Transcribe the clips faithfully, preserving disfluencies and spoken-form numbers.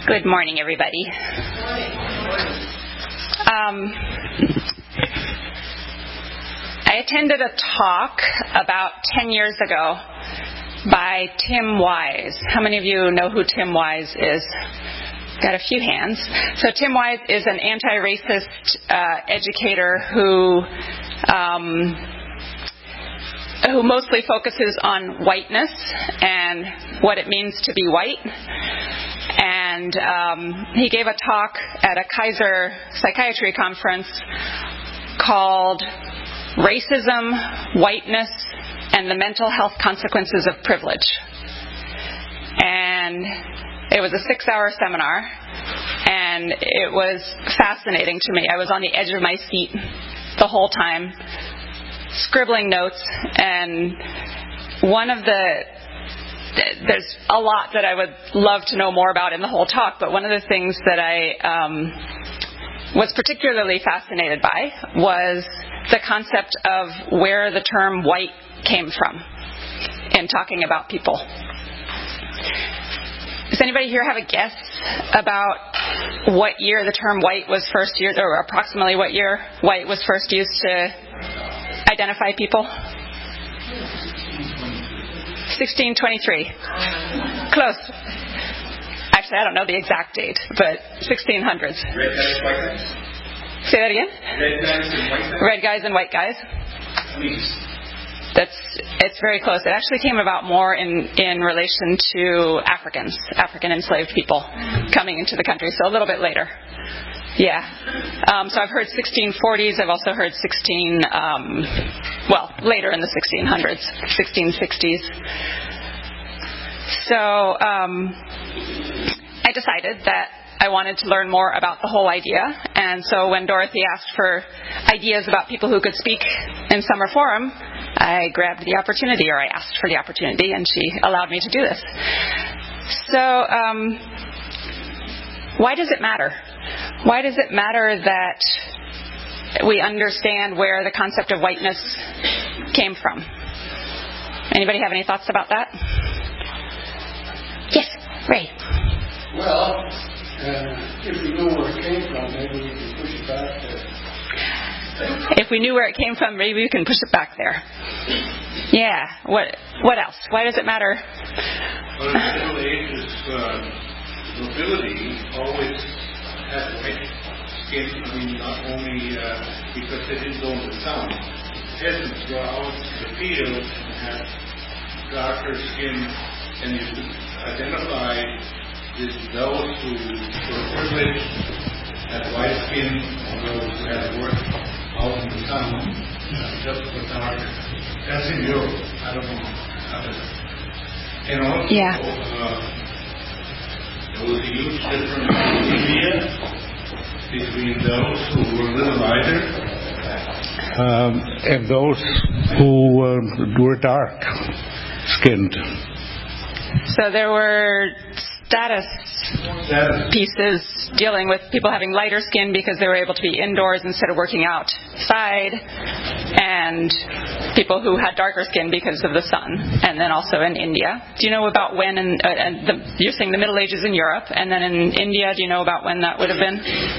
Good morning, everybody. Um, I attended a talk about ten years ago by Tim Wise. How many of you know who Tim Wise is? Got a few hands. So Tim Wise is an anti-racist uh, educator who um, who mostly focuses on whiteness and what it means to be white. And um, he gave a talk at a Kaiser psychiatry conference called Racism, Whiteness, and the Mental Health Consequences of Privilege. And it was a six-hour seminar, and it was fascinating to me. I was on the edge of my seat the whole time, scribbling notes, and one of the there's a lot that I would love to know more about in the whole talk, but one of the things that I um, was particularly fascinated by was the concept of where the term white came from in talking about people. Does anybody here have a guess about what year the term white was first used, or approximately what year white was first used to identify people? sixteen twenty-three. Close. Actually, I don't know the exact date, but sixteen hundreds. Red guys, white guys? Say that again? Red guys and white guys? Red guys and white guys. Please. That's, it's very close. It actually came about more in, in relation to Africans, African enslaved people coming into the country, so a little bit later. Yeah. Um, so I've heard sixteen forties. I've also heard sixteen, um, well, later in the sixteen hundreds, sixteen sixties. So um, I decided that I wanted to learn more about the whole idea. And so when Dorothy asked for ideas about people who could speak in Summer Forum, I grabbed the opportunity, or I asked for the opportunity, and she allowed me to do this. So um, why does it matter? Why does it matter that we understand where the concept of whiteness came from? Anybody have any thoughts about that? Yes, Ray. Well, uh, if we know where it came from, maybe we can push it back there. If we knew where it came from, maybe we can push it back there. Yeah. What What else? Why does it matter? Well, in the Middle Ages, uh, nobility always had white skin. I mean, not only uh, because they didn't go in the town. Peasants were out in the fields and had darker skin, and you could identify this, those who were privileged had white skin, and those who had worked out in the town uh, just for darker. That's in Europe. I don't know how to. And also, Yeah. uh, there was a huge difference in India between those who were a little lighter um, and those who uh, were dark-skinned. So there were status pieces dealing with people having lighter skin because they were able to be indoors instead of working outside, and people who had darker skin because of the sun. And then also in India. Do you know about when, in, uh, and the, you're saying the Middle Ages in Europe, and then in India, do you know about when that would have been?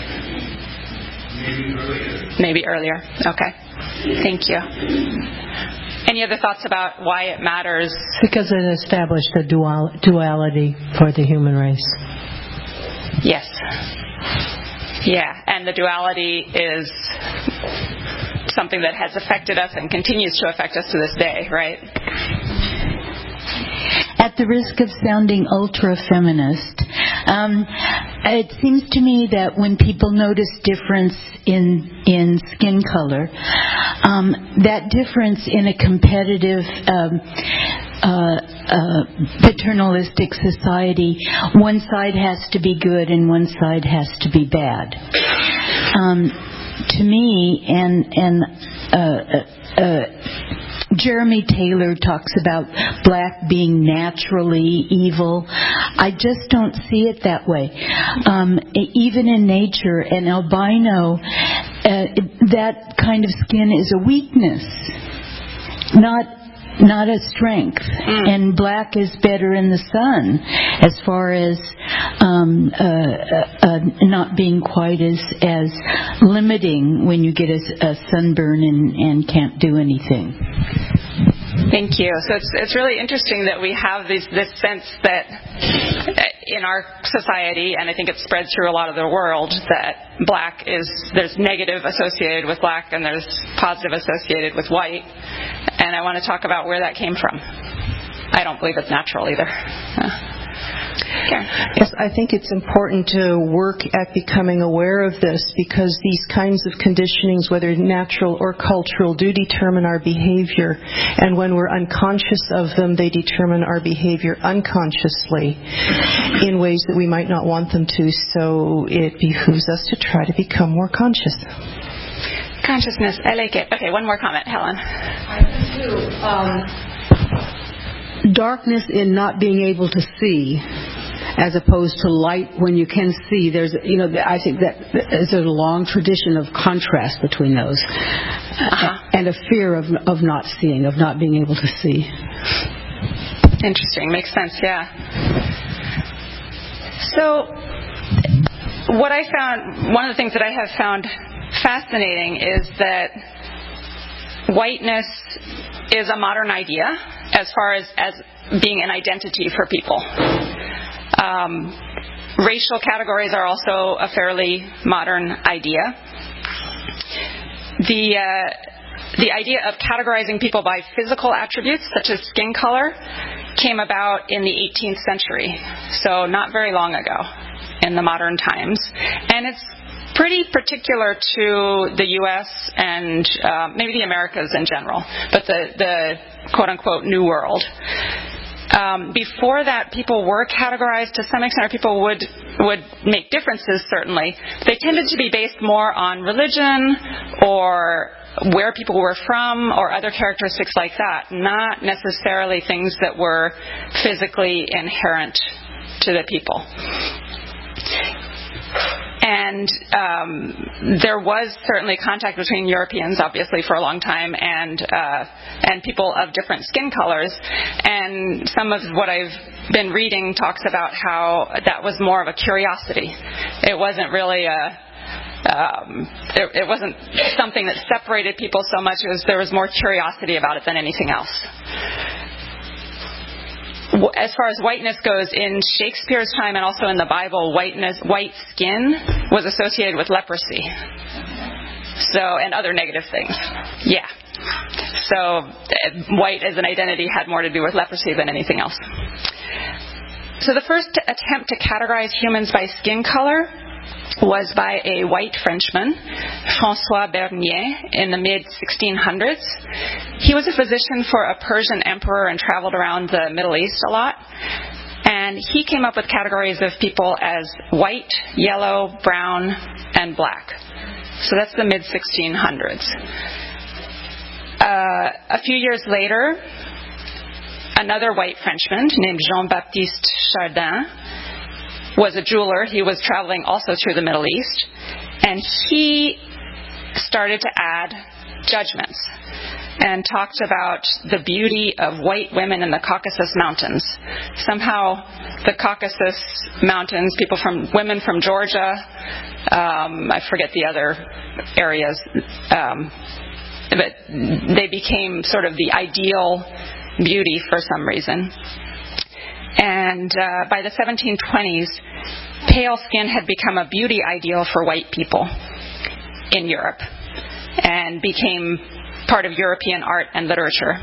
Maybe earlier. Maybe earlier. Okay. Thank you. Any other thoughts about why it matters? Because it established a dual, duality for the human race. Yes. Yeah, and the duality is something that has affected us and continues to affect us to this day, right? At the risk of sounding ultra-feminist, um, it seems to me that when people notice difference in in skin color, um, that difference in a competitive um, uh, uh, paternalistic society, one side has to be good and one side has to be bad. Um, to me, and and uh, uh, uh, Jeremy Taylor talks about black being naturally evil. I just don't see it that way. Um, even in nature, an albino, uh, that kind of skin is a weakness, not not a strength. Mm. And black is better in the sun as far as um, uh, uh, uh, not being quite as as limiting when you get a, a sunburn and, and can't do anything. Thank you. So it's it's really interesting that we have this this sense that in our society, and I think it spreads through a lot of the world, that black is, there's negative associated with black and there's positive associated with white. And I want to talk about where that came from. I don't believe it's natural either. Uh. Okay. Yes, I think it's important to work at becoming aware of this, because these kinds of conditionings, whether natural or cultural, do determine our behavior. And when we're unconscious of them, they determine our behavior unconsciously in ways that we might not want them to. So it behooves us to try to become more conscious. Consciousness, I like it. Okay, one more comment, Helen. I do too. Um, darkness in not being able to see, as opposed to light when you can see. There's, you know, I think that there's a long tradition of contrast between those, uh-huh. and a fear of of not seeing, of not being able to see. Interesting. Makes sense. Yeah. So, what I found, one of the things that I have found fascinating is that whiteness is a modern idea as far as, as being an identity for people. Um, racial categories are also a fairly modern idea. The uh, the idea of categorizing people by physical attributes, such as skin color, came about in the eighteenth century, so not very long ago in the modern times. And it's pretty particular to the U S and uh, maybe the Americas in general, but the, the quote-unquote New World. Um, before that, people were categorized to some extent, or people would would make differences, certainly. They tended to be based more on religion or where people were from or other characteristics like that, not necessarily things that were physically inherent to the people. And um, there was certainly contact between Europeans, obviously, for a long time, and uh, and people of different skin colors. And some of what I've been reading talks about how that was more of a curiosity. It wasn't really a um, it, it wasn't something that separated people so much. It was, there was more curiosity about it than anything else. As far as whiteness goes, in Shakespeare's time and also in the Bible, whiteness, white skin was associated with leprosy. So, and other negative things. Yeah. So, uh, white as an identity had more to do with leprosy than anything else. So the first attempt to categorize humans by skin color was by a white Frenchman, François Bernier, in the mid sixteen hundreds. He was a physician for a Persian emperor and traveled around the Middle East a lot. And he came up with categories of people as white, yellow, brown, and black. So that's the mid sixteen hundreds. Uh, a few years later, another white Frenchman named Jean-Baptiste Chardin was a jeweler. He was traveling also through the Middle East, and he started to add judgments and talked about the beauty of white women in the Caucasus Mountains. Somehow the Caucasus Mountains, people from, women from Georgia, um, I forget the other areas, um, but they became sort of the ideal beauty for some reason. And uh, by the seventeen twenties, pale skin had become a beauty ideal for white people in Europe and became part of European art and literature.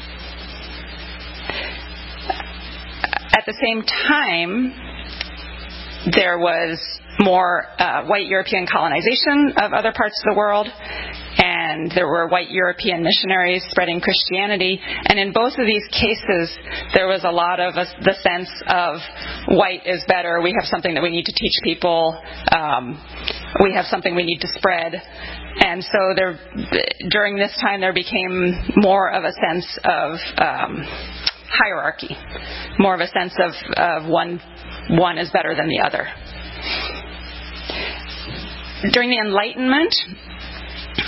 At the same time, there was more uh, white European colonization of other parts of the world, and there were white European missionaries spreading Christianity. And in both of these cases, there was a lot of a, the sense of white is better. We have something that we need to teach people. Um, we have something we need to spread. And so there, during this time, there became more of a sense of um, hierarchy, more of a sense of, of one, one is better than the other. During the Enlightenment,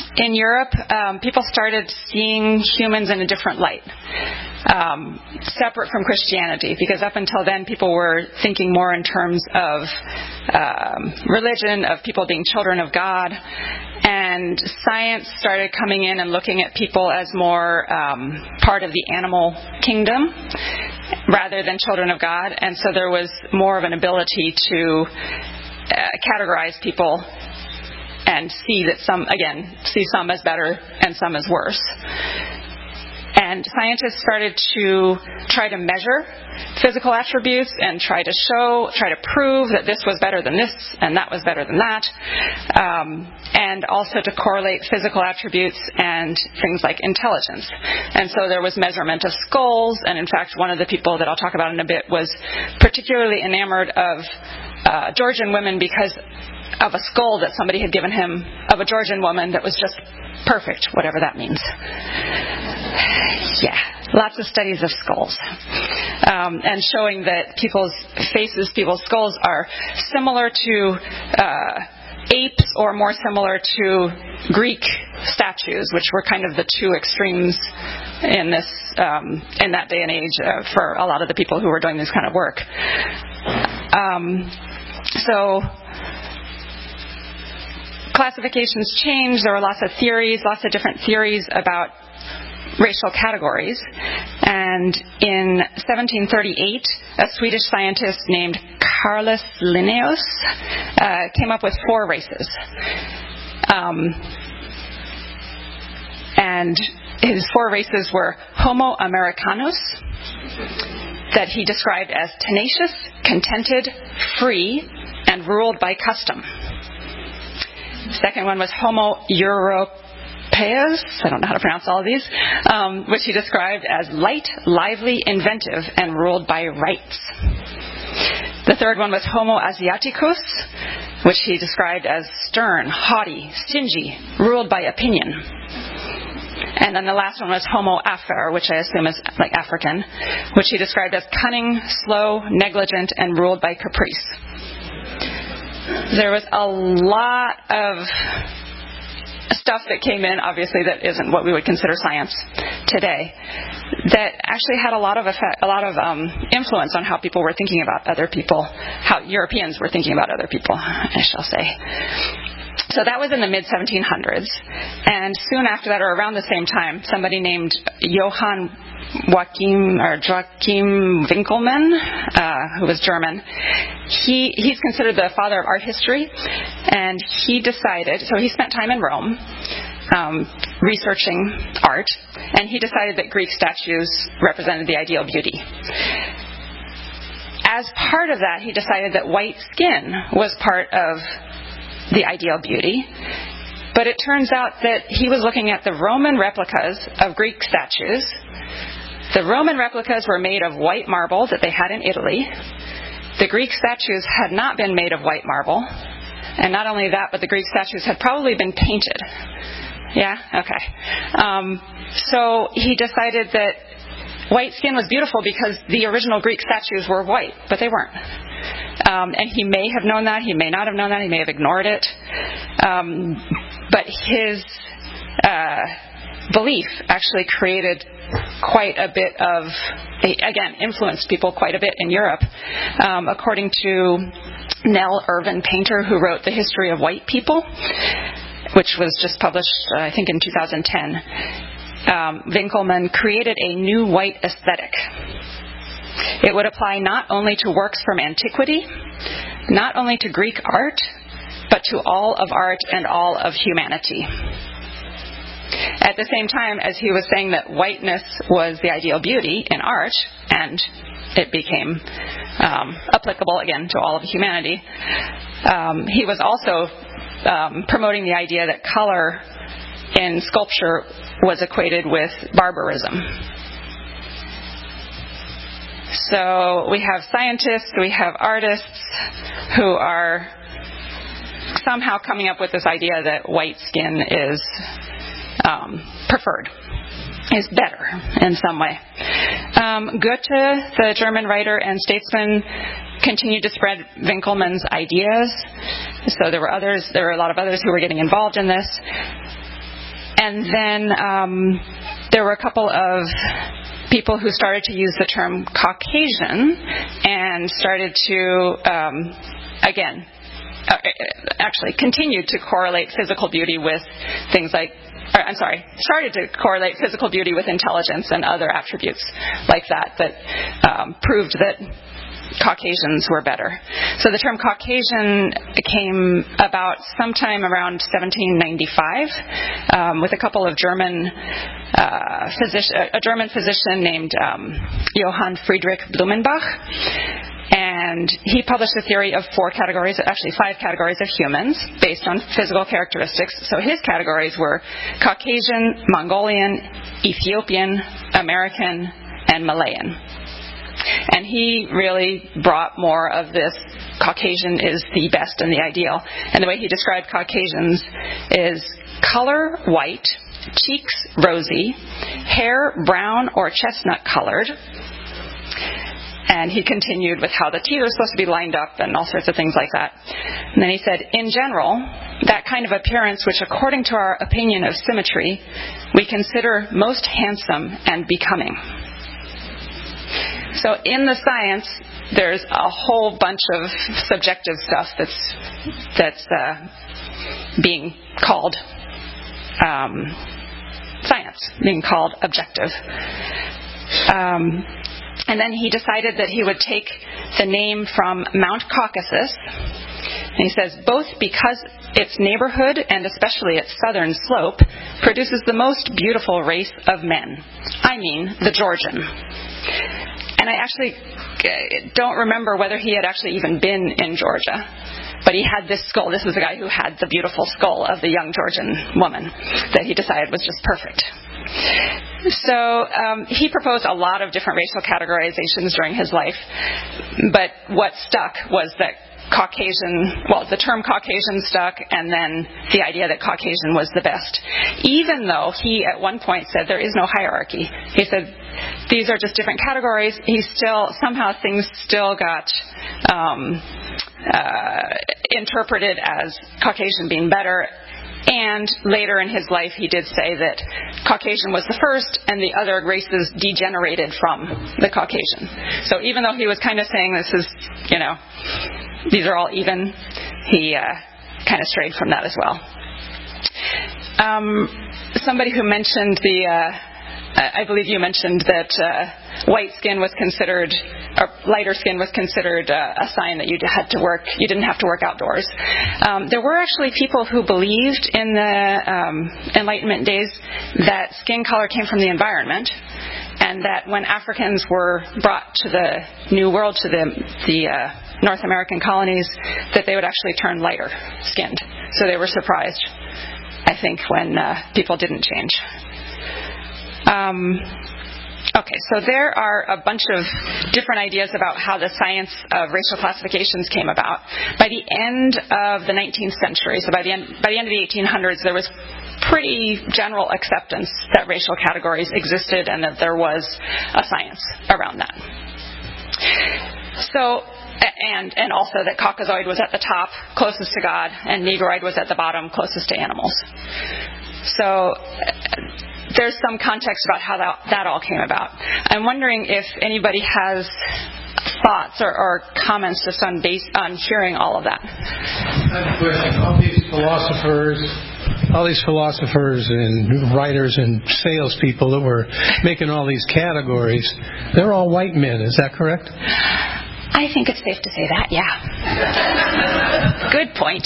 in Europe, um, people started seeing humans in a different light, um, separate from Christianity, because up until then people were thinking more in terms of um, religion, of people being children of God, and science started coming in and looking at people as more um, part of the animal kingdom rather than children of God, and so there was more of an ability to uh, categorize people and see that some, again, see some as better and some as worse. And scientists started to try to measure physical attributes and try to show, try to prove that this was better than this and that was better than that, um, and also to correlate physical attributes and things like intelligence. And so there was measurement of skulls, and in fact one of the people that I'll talk about in a bit was particularly enamored of uh, Georgian women because of a skull that somebody had given him of a Georgian woman that was just perfect, whatever that means. Yeah, lots of studies of skulls. Um, and showing that people's faces, people's skulls are similar to uh, apes or more similar to Greek statues, which were kind of the two extremes in this um, in that day and age uh, for a lot of the people who were doing this kind of work. Um, so classifications changed. There were lots of theories, lots of different theories about racial categories. And in seventeen thirty-eight, a Swedish scientist named Carolus Linnaeus uh, came up with four races. Um, and his four races were Homo Americanus, that he described as tenacious, contented, free, and ruled by custom. The second one was Homo Europaeus, I don't know how to pronounce all of these, um, which he described as light, lively, inventive, and ruled by rights. The third one was Homo Asiaticus, which he described as stern, haughty, stingy, ruled by opinion. And then the last one was Homo Afer, which I assume is like African, which he described as cunning, slow, negligent, and ruled by caprice. There was a lot of stuff that came in, obviously, that isn't what we would consider science today, that actually had a lot of effect, a lot of um, influence on how people were thinking about other people, how Europeans were thinking about other people, I shall say. So that was in the mid seventeen hundreds, and soon after that, or around the same time, somebody named Johann Joachim or Joachim Winkelmann, uh, who was German, he he's considered the father of art history, and he decided. So he spent time in Rome um, researching art, and he decided that Greek statues represented the ideal beauty. As part of that, he decided that white skin was part of the ideal beauty, but it turns out that he was looking at the Roman replicas of Greek statues. The Roman replicas were made of white marble that they had in Italy. The Greek statues had not been made of white marble, and not only that, but the Greek statues had probably been painted. Yeah? Okay. Um, so he decided that white skin was beautiful because the original Greek statues were white, but they weren't. Um, and he may have known that. He may not have known that. He may have ignored it. Um, but his uh, belief actually created quite a bit of, again, influenced people quite a bit in Europe. Um, according to Nell Irvin Painter, who wrote The History of White People, which was just published, uh, I think, in two thousand ten, um, Winkelmann created a new white aesthetic. It would apply not only to works from antiquity, not only to Greek art, but to all of art and all of humanity. At the same time as he was saying that whiteness was the ideal beauty in art, and it became um, applicable again to all of humanity, um, he was also um, promoting the idea that color in sculpture was equated with barbarism. So we have scientists, we have artists who are somehow coming up with this idea that white skin is um, preferred, is better in some way. Um, Goethe, the German writer and statesman, continued to spread Winkelmann's ideas. So there were others, there were a lot of others who were getting involved in this. And then um, there were a couple of people who started to use the term Caucasian and started to, um, again, uh, actually continued to correlate physical beauty with things like, or, I'm sorry, started to correlate physical beauty with intelligence and other attributes like that that um, proved that Caucasians were better. So the term Caucasian came about sometime around seventeen ninety-five um, with a couple of German uh, physician, a German physician named um, Johann Friedrich Blumenbach. And he published a theory of four categories, actually five categories of humans based on physical characteristics. So his categories were Caucasian, Mongolian, Ethiopian, American, and Malayan. And he really brought more of this Caucasian is the best and the ideal. And the way he described Caucasians is color white, cheeks rosy, hair brown or chestnut colored. And he continued with how the teeth are supposed to be lined up and all sorts of things like that. And then he said, in general, that kind of appearance which according to our opinion of symmetry, we consider most handsome and becoming. So in the science, there's a whole bunch of subjective stuff that's that's uh, being called um, science, being called objective. Um, and then he decided that he would take the name from Mount Caucasus. And he says, both because its neighborhood and especially its southern slope produces the most beautiful race of men. I mean, the Georgian. And I actually don't remember whether he had actually even been in Georgia. But he had this skull. This was the guy who had the beautiful skull of the young Georgian woman that he decided was just perfect. So um, he proposed a lot of different racial categorizations during his life. But what stuck was that Caucasian, well, the term Caucasian stuck, and then the idea that Caucasian was the best. Even though he at one point said there is no hierarchy. He said these are just different categories. He still, somehow things still got um, uh, interpreted as Caucasian being better. And later in his life, he did say that Caucasian was the first, and the other races degenerated from the Caucasian. So even though he was kind of saying this is, you know, these are all even, he uh, kind of strayed from that as well. Um, somebody who mentioned the, uh, I believe you mentioned that uh, white skin was considered, or lighter skin was considered uh, a sign that you had to work, you didn't have to work outdoors. Um, there were actually people who believed in the um, Enlightenment days that skin color came from the environment, and that when Africans were brought to the New World, to the, the uh, North American colonies, that they would actually turn lighter skinned. So they were surprised, I think, when uh, people didn't change. Um, okay, so there are a bunch of different ideas about how the science of racial classifications came about. By the end of the nineteenth century, so by the end, by the end of the eighteen hundreds, there was pretty general acceptance that racial categories existed and that there was a science around that. So, and and also that Caucasoid was at the top, closest to God, and Negroid was at the bottom, closest to animals. So there's some context about how that, that all came about. I'm wondering if anybody has thoughts or, or comments just on base, on hearing all of that. I have a question. All these philosophers, all these philosophers and writers and salespeople that were making all these categories, they're all white men. Is that correct? I think it's safe to say that, yeah. Good point.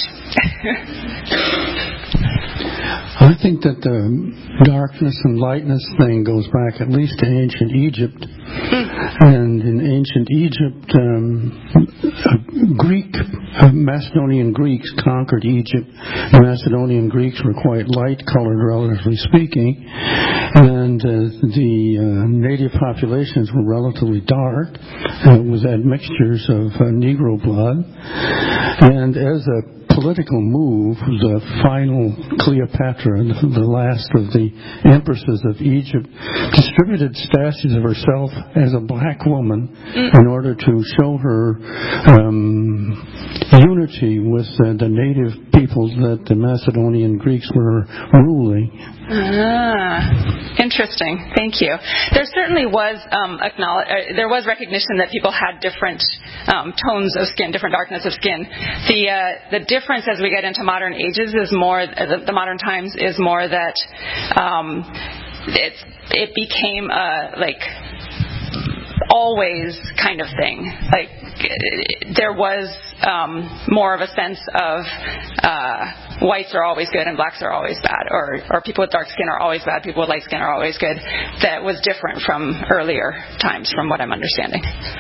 I think that the darkness and lightness thing goes back at least to ancient Egypt. Mm. And in ancient Egypt, um, Greek, uh, Macedonian Greeks conquered Egypt. The Macedonian Greeks were quite light-colored, relatively speaking. And uh, the uh, native populations were relatively dark, uh, with admixtures of uh, Negro blood. And as a political move, the final Cleopatra, the last of the empresses of Egypt, distributed statues of herself as a black woman mm. in order to show her um, unity with uh, the native peoples that the Macedonian Greeks were ruling. Ah, interesting. Thank you. There certainly was um, acknowledge, uh, there was recognition that people had different um, tones of skin, different darkness of skin. The uh, the difference as we get into modern ages is more uh, the modern times is more that um, it's it became a like always kind of thing. Like there was um, more of a sense of uh, whites are always good and blacks are always bad, or or people with dark skin are always bad, people with light skin are always good. That was different from earlier times, from what I'm understanding.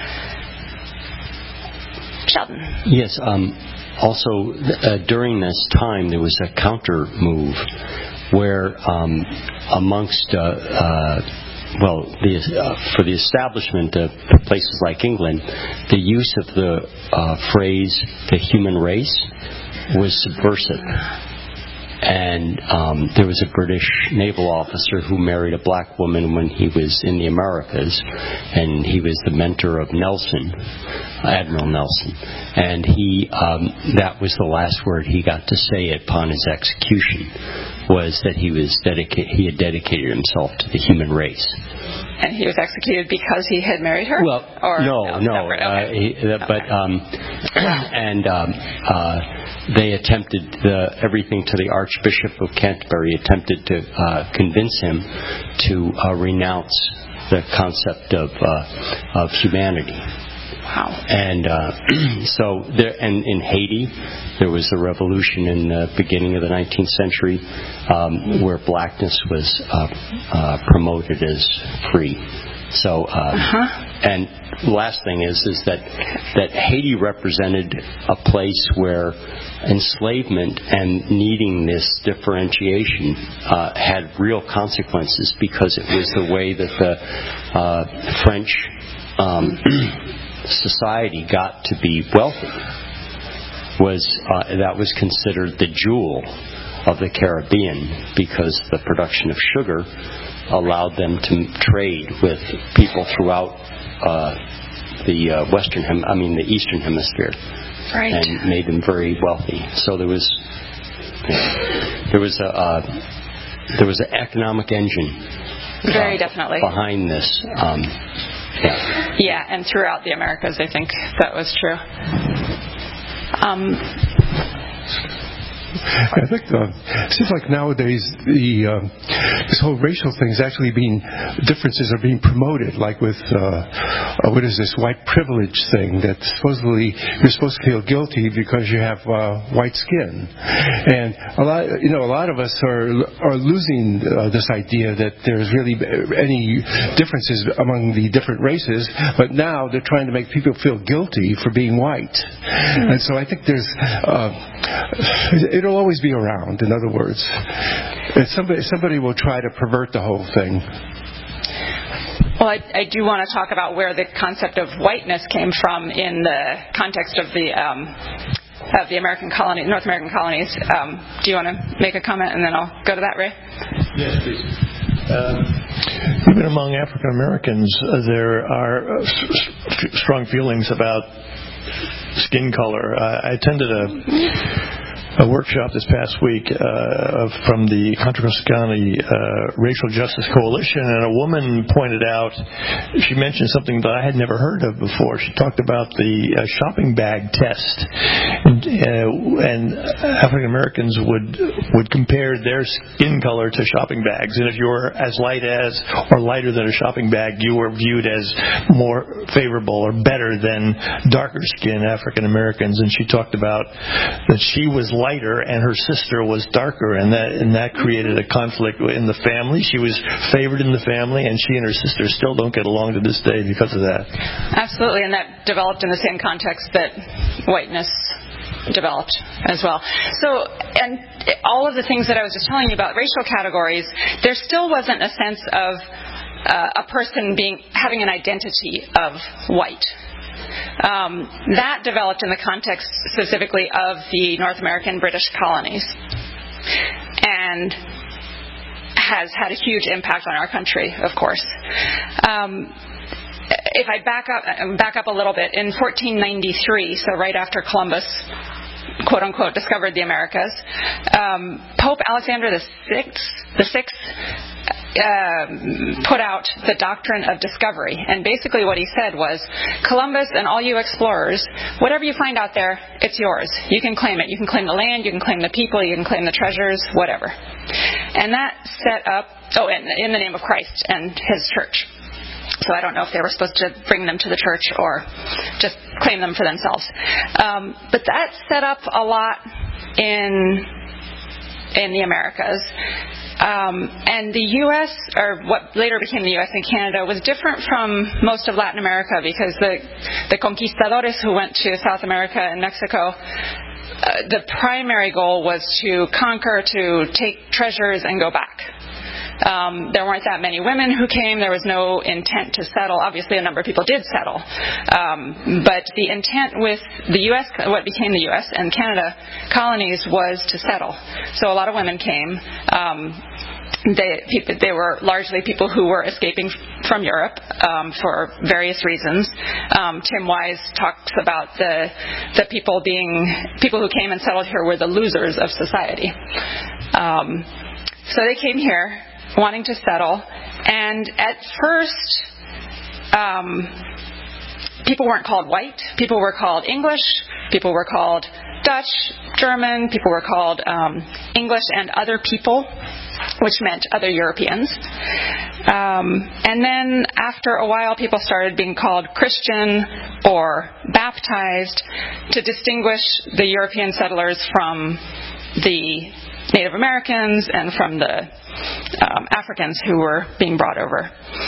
Sheldon. Yes. Um, also, uh, during this time, there was a counter move where um, amongst uh, uh, well, the, uh, for the establishment of places like England, the use of the uh, phrase "the human race" was subversive. And um, there was a British naval officer who married a black woman when he was in the Americas, and he was the mentor of Nelson, Admiral Nelson. And he um, that was the last word he got to say upon his execution, was that he was dedica- he had dedicated himself to the human race. And he was executed because he had married her? Well, or no, no. Okay. Uh, he, uh, okay. But um, and um, uh, they attempted the, everything to the Archbishop of Canterbury attempted to uh, convince him to uh, renounce the concept of uh, of humanity. Wow. And uh, so there, and in Haiti, there was a revolution in the beginning of the nineteenth century um, where blackness was uh, uh, promoted as free. So, uh, uh-huh. and last thing is is that that Haiti represented a place where enslavement and needing this differentiation uh, had real consequences, because it was the way that the uh, French um, society got to be wealthy. Was uh, that was considered the jewel of the Caribbean, because the production of sugar allowed them to trade with people throughout uh, the uh, western, hem- I mean the eastern hemisphere, right. and made them very wealthy. So there was you know, there was a uh, there was an economic engine very uh, definitely behind this. Um, yeah. yeah, and throughout the Americas, I think that was true. Um, I think uh, it seems like nowadays the uh, this whole racial thing is actually being differences are being promoted, like with uh, uh, what is this white privilege thing that supposedly you're supposed to feel guilty because you have uh, white skin, and a lot you know a lot of us are are losing uh, this idea that there's really any differences among the different races, but now they're trying to make people feel guilty for being white, mm-hmm. and so I think there's uh, it It'll always be around, in other words. And somebody, somebody will try to pervert the whole thing. Well, I, I do want to talk about where the concept of whiteness came from in the context of the um, of the American colony, North American colonies. Um, do you want to make a comment, and then I'll go to that, Ray? Yes, please. Um, even among African Americans, uh, there are uh, s- strong feelings about skin color. I, I attended a a workshop this past week uh, from the Contra Costa County uh, Racial Justice Coalition, and a woman pointed out, she mentioned something that I had never heard of before. She talked about the uh, shopping bag test, and, uh, and African Americans would would compare their skin color to shopping bags, and if you were as light as or lighter than a shopping bag, you were viewed as more favorable or better than darker skinned African Americans. And she talked about that she was lighter and her sister was darker, and that and that created a conflict in the family. She was favored in the family, and she and her sister still don't get along to this day because of that. Absolutely, and that developed in the same context that whiteness developed as well. So, and all of the things that I was just telling you about racial categories, there still wasn't a sense of uh, a person being having an identity of white. Um, that developed in the context specifically of the North American British colonies, and has had a huge impact on our country, of course. Um, if I back up, back up a little bit, in fourteen ninety-three, so right after Columbus, quote unquote, discovered the Americas, um, Pope Alexander the Sixth, the Sixth, uh, put out the doctrine of discovery, and basically what he said was, Columbus and all you explorers, whatever you find out there, it's yours. You can claim it. You can claim the land. You can claim the people. You can claim the treasures. Whatever. And that set up, oh, in, in the name of Christ and His church. So I don't know if they were supposed to bring them to the church or just claim them for themselves. Um, but that set up a lot in in the Americas. Um, and the U S, or what later became the U S and Canada, was different from most of Latin America because the, the conquistadores who went to South America and Mexico, uh, the primary goal was to conquer, to take treasures and go back. Um, there weren't that many women who came. There was no intent to settle. Obviously, a number of people did settle. Um, but the intent with the U S, what became the U S and Canada colonies, was to settle. So a lot of women came. Um, they, they were largely people who were escaping from Europe um, for various reasons. Um, Tim Wise talks about the the people being people who came and settled here were the losers of society. Um, so they came here wanting to settle, and at first um, people weren't called white. People were called English. People were called Dutch, German. People were called um, English and other people, which meant other Europeans. Um, and then after a while, people started being called Christian or baptized to distinguish the European settlers from the Native Americans and from the um, Africans who were being brought over.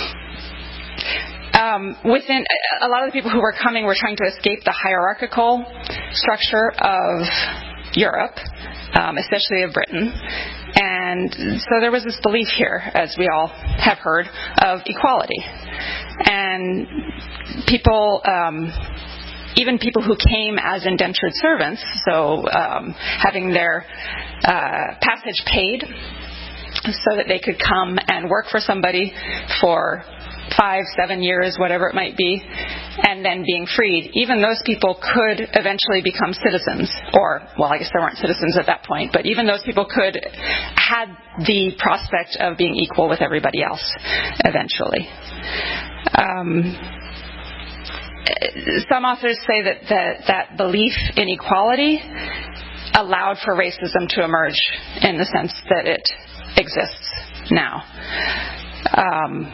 Um, within a lot of the people who were coming were trying to escape the hierarchical structure of Europe, um, especially of Britain. And so there was this belief here, as we all have heard, of equality. And people, um, even people who came as indentured servants, so um, having their uh, passage paid so that they could come and work for somebody for five, seven years, whatever it might be, and then being freed. Even those people could eventually become citizens, or, well, I guess there weren't citizens at that point, but even those people could, had the prospect of being equal with everybody else eventually. Um, some authors say that, that that belief in equality allowed for racism to emerge in the sense that it exists now. Um,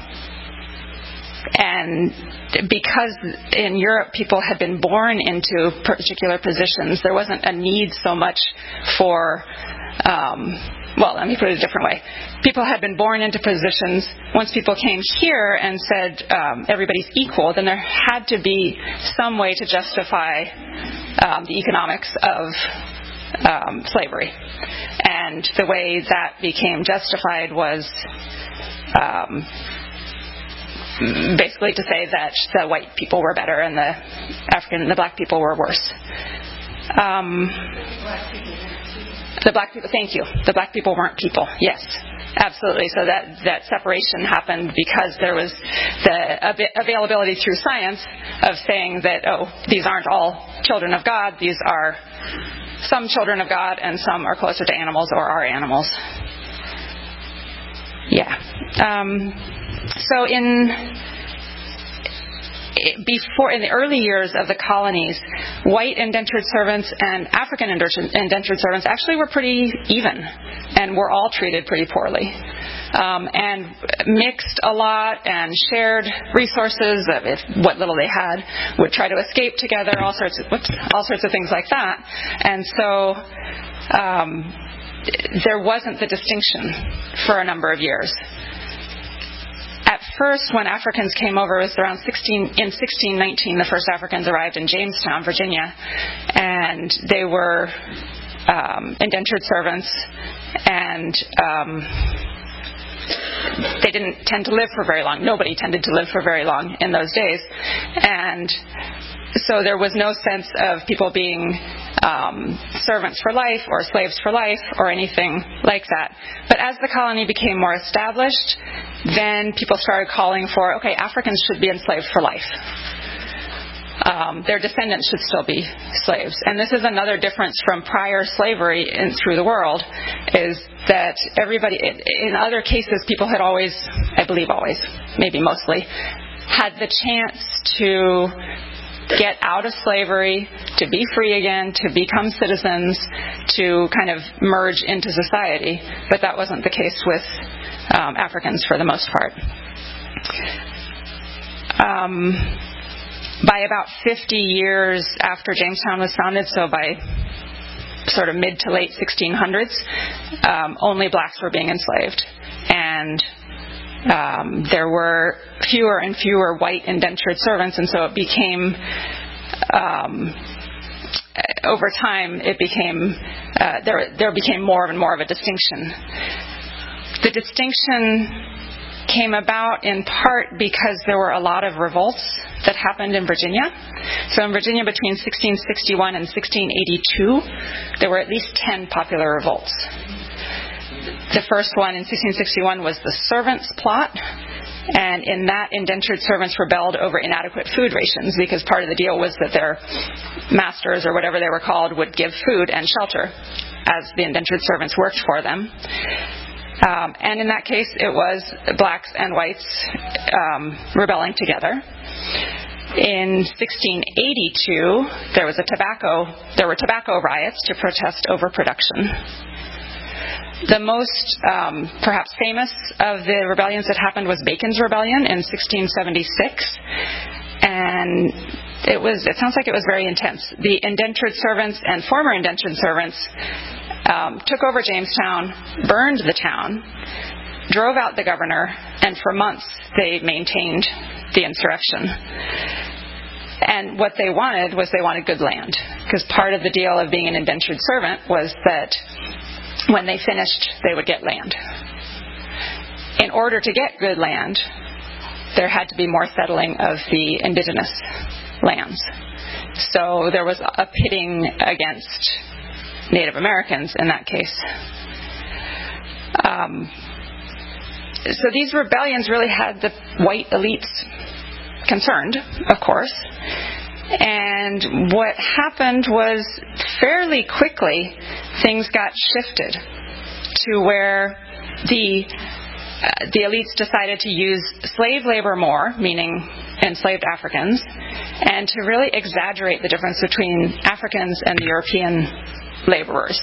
And because in Europe people had been born into particular positions, there wasn't a need so much for, um, well, let me put it a different way. People had been born into positions. Once people came here and said um, everybody's equal, then there had to be some way to justify um, the economics of um, slavery. And the way that became justified was Um, basically to say that the white people were better and the African, the black people were worse. Um, the black people, thank you. The black people weren't people. Yes, absolutely. So that, that separation happened because there was the av- availability through science of saying that, oh, these aren't all children of God. These are some children of God and some are closer to animals or are animals. Yeah. Um, So in before in the early years of the colonies, white indentured servants and African indentured servants actually were pretty even, and were all treated pretty poorly, um, and mixed a lot and shared resources. If what little they had, would try to escape together, all sorts of whoops, all sorts of things like that. And so um, there wasn't the distinction for a number of years. At first, when Africans came over, it was around sixteen in sixteen nineteen, the first Africans arrived in Jamestown, Virginia, and they were um, indentured servants, and um, they didn't tend to live for very long. Nobody tended to live for very long in those days. And so there was no sense of people being um, servants for life or slaves for life or anything like that. But as the colony became more established, then people started calling for, okay, Africans should be enslaved for life. Um, their descendants should still be slaves. And this is another difference from prior slavery in, through the world, is that everybody, in other cases, people had always, I believe always, maybe mostly, had the chance to get out of slavery, to be free again, to become citizens, to kind of merge into society. But that wasn't the case with um, Africans for the most part. Um, by about fifty years after Jamestown was founded, so by sort of mid to late sixteen hundreds, um, only blacks were being enslaved. And Um, there were fewer and fewer white indentured servants, and so it became, um, over time, it became, uh, there, there became more and more of a distinction. The distinction came about in part because there were a lot of revolts that happened in Virginia. So in Virginia between sixteen sixty-one and sixteen eighty-two, there were at least ten popular revolts. The first one in sixteen sixty-one was the Servants' Plot, and in that indentured servants rebelled over inadequate food rations, because part of the deal was that their masters, or whatever they were called, would give food and shelter as the indentured servants worked for them. Um, and in that case, it was blacks and whites um, rebelling together. In sixteen eighty-two, there was a tobacco, there were tobacco riots to protest overproduction. The most, um, perhaps famous of the rebellions that happened was Bacon's Rebellion in sixteen seventy-six, and it was, it sounds like it was very intense. The indentured servants and former indentured servants um, took over Jamestown, burned the town, drove out the governor, and for months they maintained the insurrection. And what they wanted was they wanted good land, because part of the deal of being an indentured servant was that when they finished, they would get land. In order to get good land, there had to be more settling of the indigenous lands. So there was a pitting against Native Americans in that case. Um, so these rebellions really had the white elites concerned, of course. And what happened was, fairly quickly, things got shifted to where the uh, the elites decided to use slave labor more, meaning enslaved Africans, and to really exaggerate the difference between Africans and the European laborers.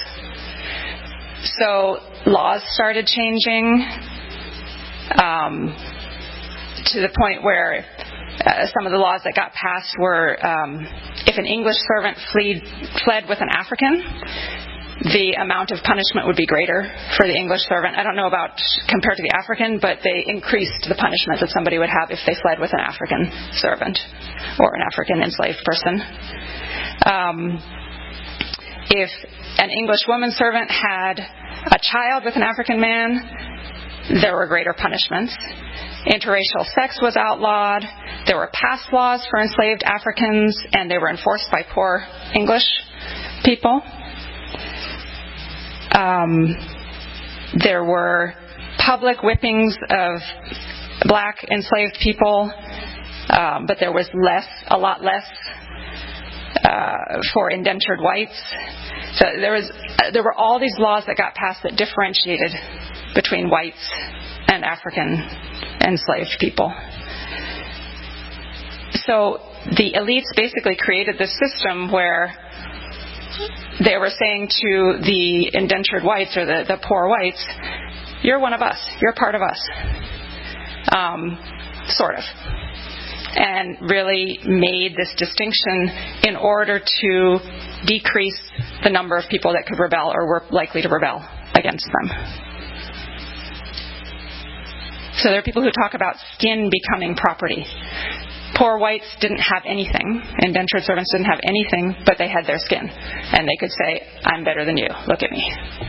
So laws started changing um, to the point where Uh, some of the laws that got passed were um, if an English servant fled, fled with an African, the amount of punishment would be greater for the English servant. I don't know about compared to the African, but they increased the punishment that somebody would have if they fled with an African servant or an African enslaved person. Um, if an English woman servant had a child with an African man, there were greater punishments. Interracial sex was outlawed. There were passed laws for enslaved Africans, and they were enforced by poor English people. Um, there were public whippings of black enslaved people, um, but there was less, a lot less uh, for indentured whites. So there was, uh, there were all these laws that got passed that differentiated between whites and African enslaved people. So the elites basically created this system where they were saying to the indentured whites, or the, the poor whites, you're one of us, you're part of us. Um, sort of. And really made this distinction in order to decrease the number of people that could rebel or were likely to rebel against them. So there are people who talk about skin becoming property. Poor whites didn't have anything. Indentured servants didn't have anything, but they had their skin. And they could say, I'm better than you. Look at me.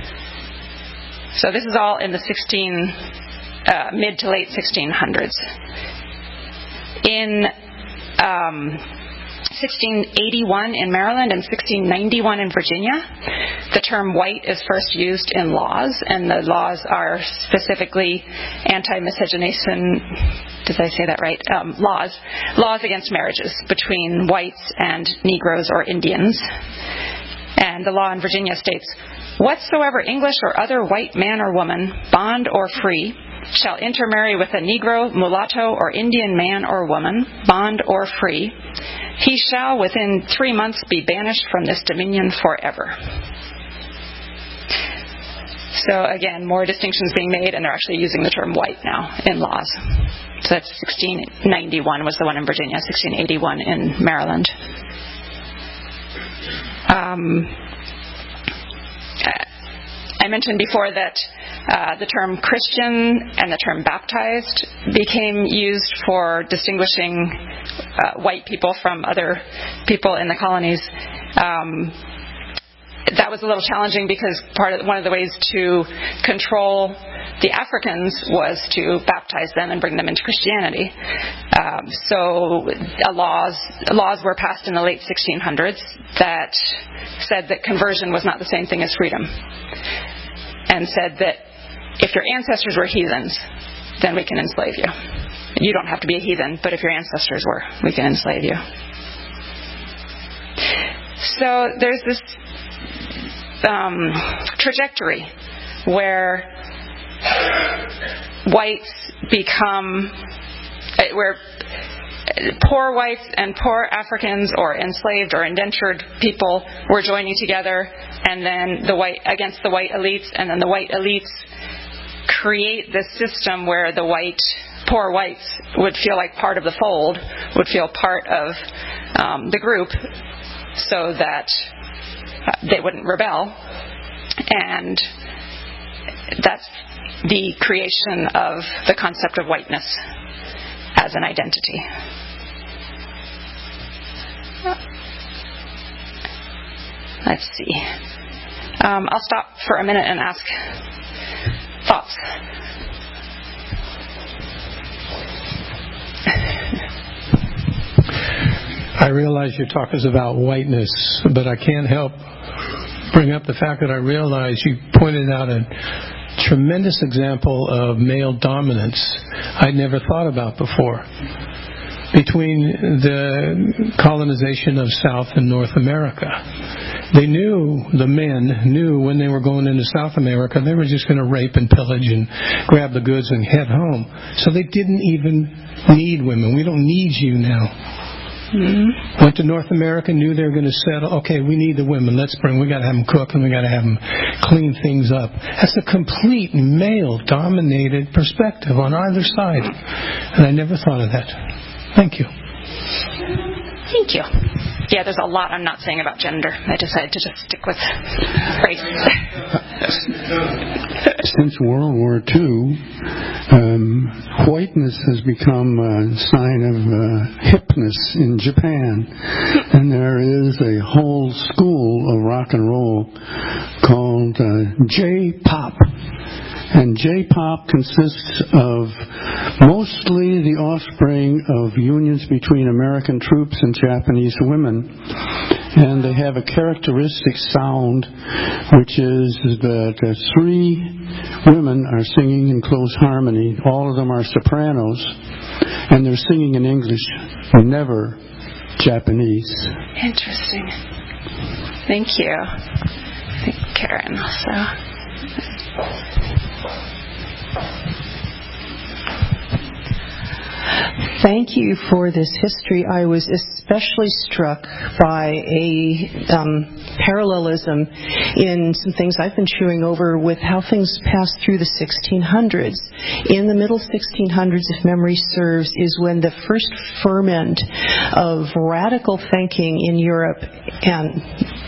So this is all in the sixteen, uh, mid to late sixteen hundreds. In um, sixteen eighty-one in Maryland and sixteen ninety-one in Virginia, the term white is first used in laws, and the laws are specifically anti-miscegenation, did I say that right? Um, laws. Laws against marriages between whites and Negroes or Indians. And the law in Virginia states, whatsoever English or other white man or woman, bond or free, shall intermarry with a Negro, mulatto, or Indian man or woman, bond or free, he shall within three months be banished from this dominion forever. So again, more distinctions being made, and they're actually using the term white now in laws. So that's sixteen ninety-one was the one in Virginia, sixteen eighty-one in Maryland. Um, I mentioned before that uh, the term Christian and the term baptized became used for distinguishing uh, white people from other people in the colonies. Um, that was a little challenging because part of one of the ways to control the Africans was to baptize them and bring them into Christianity. Um, so uh, laws laws were passed in the late sixteen hundreds that said that conversion was not the same thing as freedom, and said that if your ancestors were heathens, then we can enslave you. You don't have to be a heathen, but if your ancestors were, we can enslave you. So there's this um, trajectory where whites become, where poor whites and poor Africans or enslaved or indentured people were joining together, and then the white against the white elites, and then the white elites create this system where the white poor whites would feel like part of the fold, would feel part of um, the group, so that uh, they wouldn't rebel. And that's the creation of the concept of whiteness as an identity. Let's see. Um, I'll stop for a minute and ask thoughts. I realize your talk is about whiteness, but I can't help bring up the fact that I realize you pointed out a tremendous example of male dominance I'd never thought about before. Between the colonization of South and North America, they knew, the men knew when they were going into South America, they were just going to rape and pillage and grab the goods and head home. So they didn't even need women. We don't need you now. Mm-hmm. Went to North America, knew they were going to settle. Okay, we need the women. Let's bring. We got to have them cook and we got to have them clean things up. That's a complete male-dominated perspective on either side, and I never thought of that. Thank you. Thank you. Yeah, there's a lot I'm not saying about gender. I decided to just stick with race. Since World War Two, um, whiteness has become a sign of uh, hipness in Japan. And there is a whole school of rock and roll called uh, J-pop. And J-pop consists of mostly the offspring of unions between American troops and Japanese women. And they have a characteristic sound, which is that uh, three women are singing in close harmony. All of them are sopranos, and they're singing in English, never Japanese. Interesting. Thank you. I think Karen also. Thank you for this history. I was especially struck by a um, parallelism in some things I've been chewing over with how things passed through the sixteen hundreds. In the middle sixteen hundreds, if memory serves, is when the first ferment of radical thinking in Europe and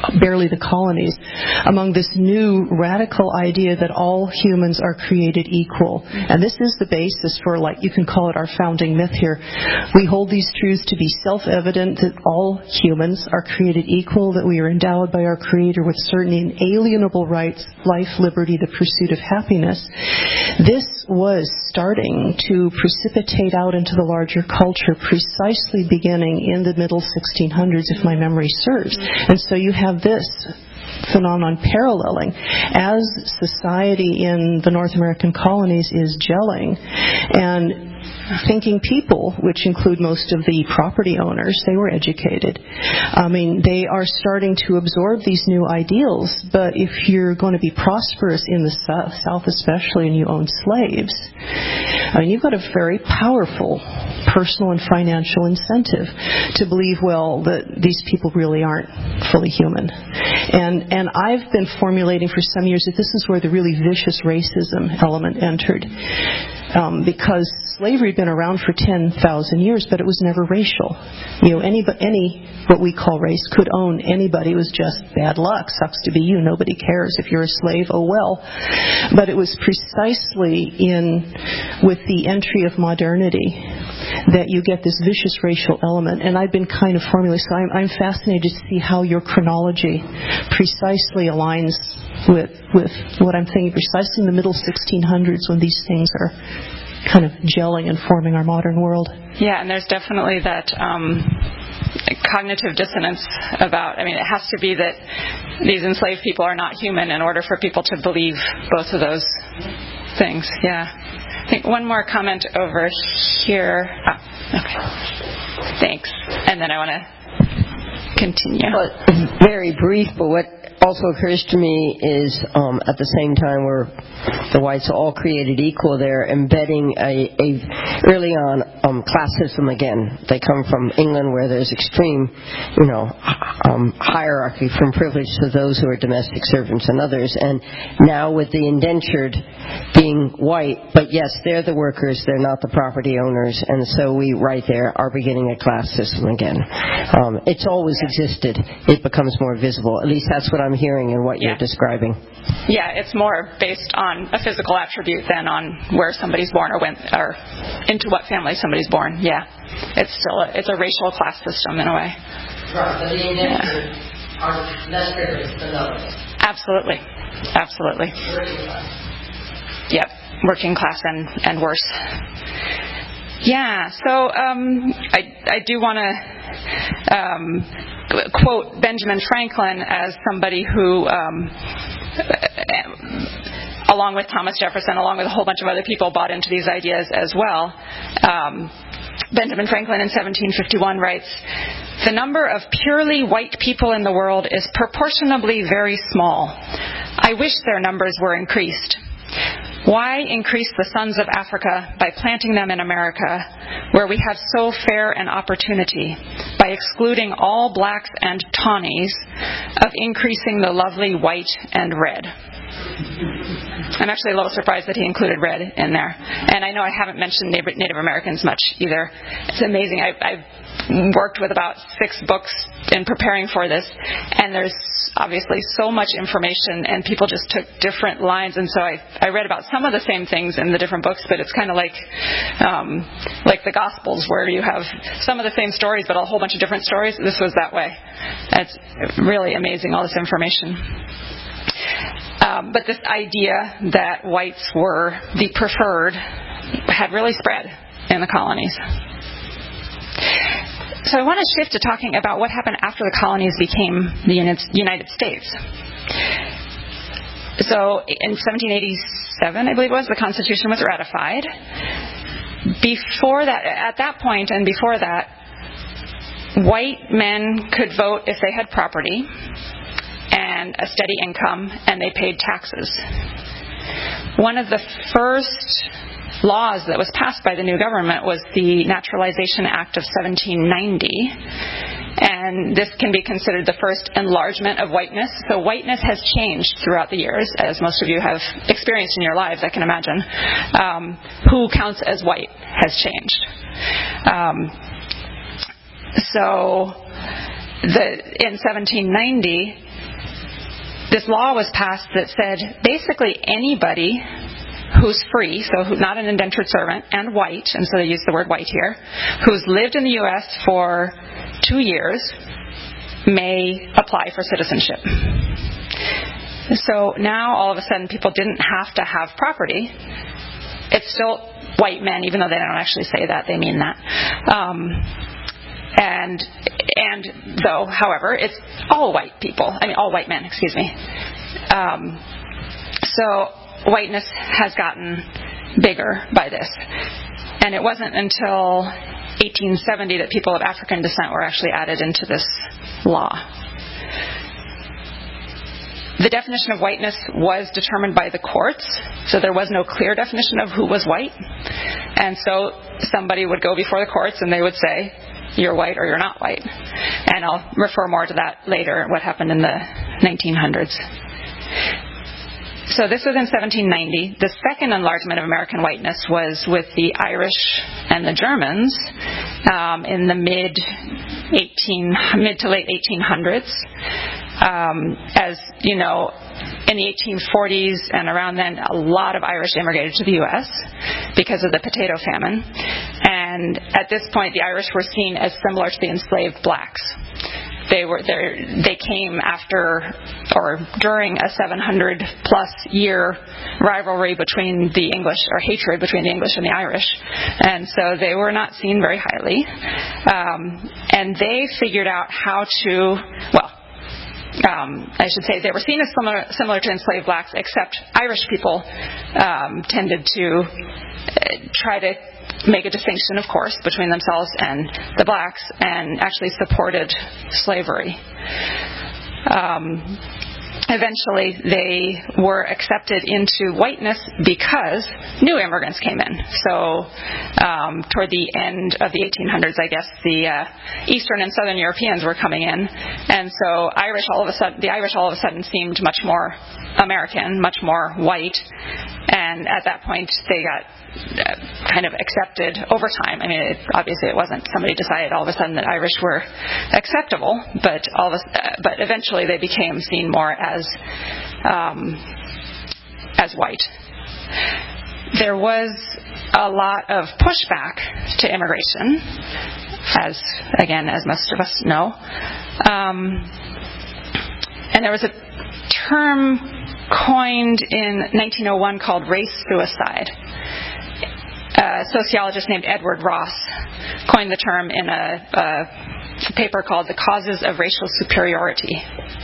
barely the colonies, among this new radical idea that all humans are created equal. And this is the basis for, like, you can call it our founding myth here. We hold these truths to be self-evident, that all humans are created equal, that we are endowed by our Creator with certain inalienable rights, life, liberty, the pursuit of happiness. This was starting to precipitate out into the larger culture precisely beginning in the middle sixteen hundreds, if my memory serves. And so you have this phenomenon paralleling as society in the North American colonies is gelling, and thinking people, which include most of the property owners, they were educated. I mean, they are starting to absorb these new ideals, but if you're going to be prosperous in the South especially, and you own slaves, I mean, you've got a very powerful personal and financial incentive to believe, well, that these people really aren't fully human. And and I've been formulating for some years that this is where the really vicious racism element entered. Um, because slavery had been around for ten thousand years, but it was never racial. You know, any, any what we call race could own anybody. It was just bad luck. Sucks to be you. Nobody cares. If you're a slave, oh well. But it was precisely in with the entry of modernity that you get this vicious racial element. And I've been kind of formulating, so I'm, I'm fascinated to see how your chronology precisely aligns with with what I'm thinking, precisely in the middle sixteen hundreds when these things are kind of gelling and forming our modern world. Yeah, and there's definitely that um, cognitive dissonance about, I mean, it has to be that these enslaved people are not human in order for people to believe both of those things. Yeah. I think one more comment over here. Oh, okay. Thanks. And then I want to continue. Well, very brief, but what also occurs to me is um, at the same time where the whites are all created equal, they're embedding a, a early on um, class system again. They come from England where there's extreme, you know, um, hierarchy from privilege to those who are domestic servants and others. And now with the indentured being white, but yes, they're the workers, they're not the property owners, and so we right there are beginning a class system again. Um, it's always existed. It becomes more visible. At least that's what I'm hearing in what yeah. you're describing. Yeah, it's more based on a physical attribute than on where somebody's born or when, or into what family somebody's born. Yeah, it's still a, it's a racial class system in a way. Right, but the indentured yeah. are less privileged than others. Absolutely, absolutely. Working class. Yep, working class and and worse. Yeah, so um, I I do want to um, quote Benjamin Franklin as somebody who, um, along with Thomas Jefferson, along with a whole bunch of other people, bought into these ideas as well. Um, Benjamin Franklin in seventeen fifty-one writes, "The number of purely white people in the world is proportionably very small. I wish their numbers were increased. Why increase the sons of Africa by planting them in America, where we have so fair an opportunity, by excluding all blacks and tawnies, of increasing the lovely white and red?" I'm actually a little surprised that he included red in there. And I know I haven't mentioned Native Americans much either. It's amazing. I, I've worked with about six books in preparing for this, and there's obviously so much information, and people just took different lines. And so I, I read about some of the same things in the different books, but it's kind of like um, like the Gospels, where you have some of the same stories, but a whole bunch of different stories. This was that way. It's really amazing, all this information. Um, but this idea that whites were the preferred had really spread in the colonies. So I want to shift to talking about what happened after the colonies became the United States. So in seventeen eighty-seven, I believe it was, the Constitution was ratified. Before that, at that point and before that, white men could vote if they had property and a steady income, and they paid taxes. One of the first laws that was passed by the new government was the Naturalization Act of seventeen ninety, and this can be considered the first enlargement of whiteness. So whiteness has changed throughout the years, as most of you have experienced in your lives, I can imagine. Um, who counts as white has changed. Um, so the, in seventeen ninety, this law was passed that said basically anybody who's free, so who, not an indentured servant, and white, and so they use the word white here, who's lived in the U S for two years may apply for citizenship. So now all of a sudden people didn't have to have property. It's still white men, even though they don't actually say that, they mean that. Um, and and though, however, it's all white people. I mean, all white men, excuse me. Um, so whiteness has gotten bigger by this. And it wasn't until eighteen seventy that people of African descent were actually added into this law. The definition of whiteness was determined by the courts, so there was no clear definition of who was white. And so somebody would go before the courts and they would say, you're white or you're not white. And I'll refer more to that later, what happened in the nineteen hundreds. So this was in seventeen ninety. The second enlargement of American whiteness was with the Irish and the Germans um, in the mid eighteen mid to late eighteen hundreds. Um, as you know, in the eighteen forties and around then, a lot of Irish immigrated to the U S because of the potato famine. And at this point, the Irish were seen as similar to the enslaved blacks. They were there. They came after or during a seven hundred plus year rivalry between the English, or hatred between the English and the Irish, and so they were not seen very highly. Um, and they figured out how to well. Um, I should say they were seen as similar, similar to enslaved blacks, except Irish people um, tended to uh, try to make a distinction, of course, between themselves and the blacks, and actually supported slavery. Um, eventually, they were accepted into whiteness because new immigrants came in. So, um, toward the end of the eighteen hundreds, I guess, the uh, Eastern and Southern Europeans were coming in, and so Irish all of a sudden, the Irish all of a sudden seemed much more American, much more white, and at that point they got Uh, kind of accepted over time. I mean, it, obviously it wasn't somebody decided all of a sudden that Irish were acceptable, but all of a, uh, but eventually they became seen more as um, as white. There was a lot of pushback to immigration, as again, as most of us know, um, and there was a term coined in nineteen oh one called race suicide. A sociologist named Edward Ross coined the term in a, a paper called The Causes of Racial Superiority.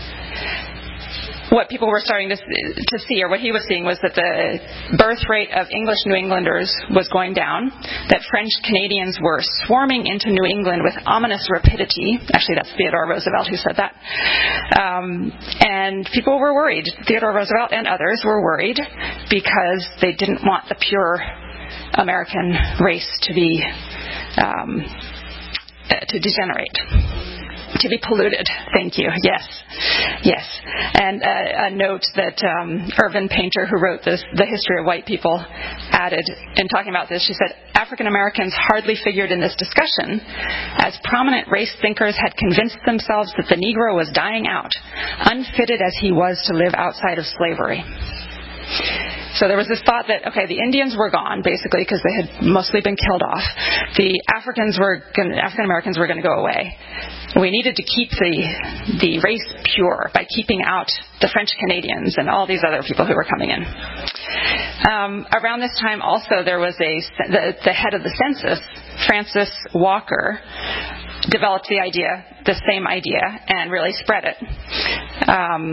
What people were starting to, to see, or what he was seeing, was that the birth rate of English New Englanders was going down, that French Canadians were swarming into New England with ominous rapidity. Actually, that's Theodore Roosevelt who said that. Um, and people were worried. Theodore Roosevelt and others were worried because they didn't want the pure American race to be um, to degenerate, to be polluted. Thank you. Yes, yes. And uh, a note that um, Irvin Painter, who wrote this, The History of White People, added in talking about this. She said, African Americans hardly figured in this discussion, as prominent race thinkers had convinced themselves that the Negro was dying out, unfitted as he was to live outside of slavery. So there was this thought that, okay, the Indians were gone, basically, because they had mostly been killed off. The Africans were gonna, African Americans were going to go away. We needed to keep the the race pure by keeping out the French Canadians and all these other people who were coming in. Um, around this time, also, there was a the, the head of the census, Francis Walker, developed the idea, the same idea, and really spread it. Um,